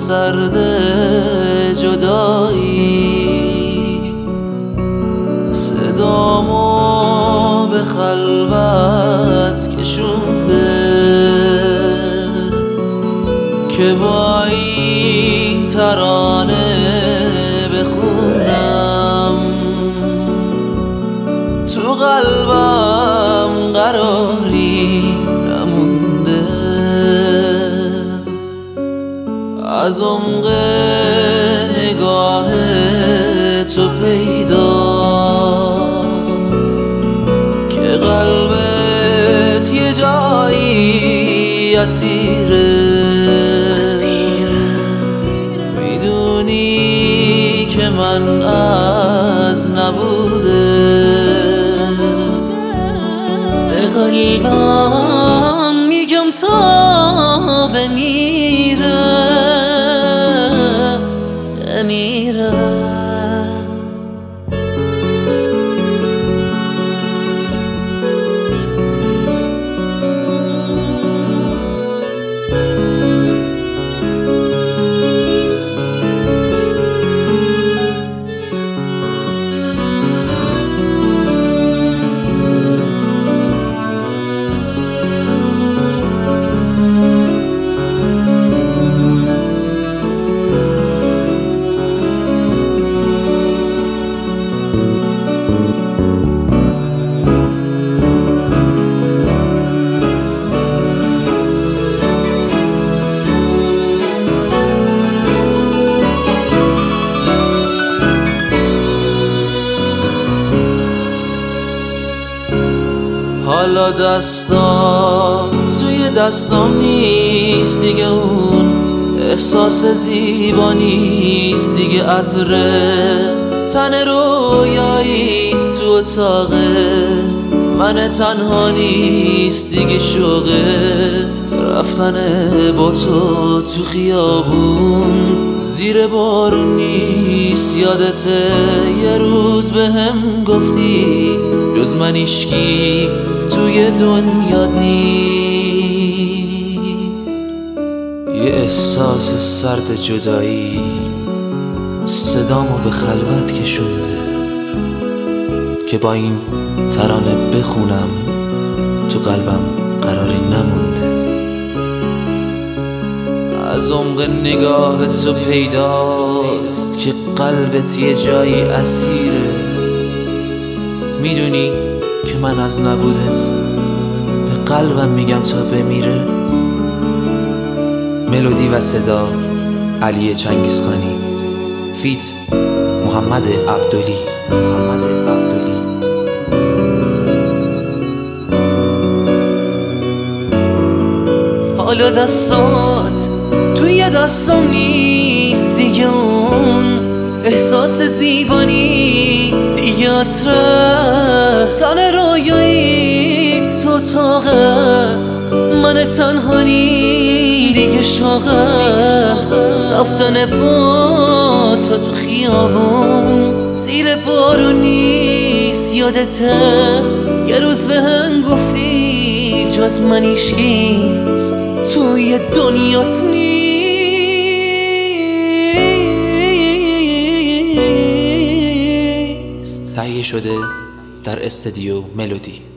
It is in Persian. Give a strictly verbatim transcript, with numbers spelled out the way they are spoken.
سرد جدایی، صدامو به خلوت کشونده که با این ترانه بخونم تو قلبم قراری نمونده. از عمق نگاه تو پیداست که قلبت یه جایی اسیره. میدونی که من از نبوده به قلبم میگم تا بمیره بمیره. حالا دستات توی دستام نیست دیگه، اون احساس زیبا نیست دیگه، عطر تن رویایی تو اتاقه من تنها نیست دیگه، شوقه رفتن با تو تو خیابون زیر بارون نیست. یادته یه روز به هم گفتی جز من ایشکی توی دنیا نیست. یه احساس سرد جدایی صدامو به خلوت کشونده که با این ترانه بخونم تو قلبم قراری نمونده. از عمق نگاه تو پیداست که قلبت یه جایی اسیره. میدونی که من از نبودت به قلبم میگم تا بمیره. ملودی و صدا علی چنگیزخانی، فیت محمد عبدلی محمد عبدلی. حالا دستات توی دستم نیست دیگه، اون احساس زیبا نیست دیگه، عطر تن رویاییت تو اتاقه من تنها نیست دیگه، شوقه رفتن با تو تو خیابون زیر بارون نیست. یادته یه روز به هم گفتی جز من ایشکی توی دنیات نیست. تهیه شده در استودیو ملودی.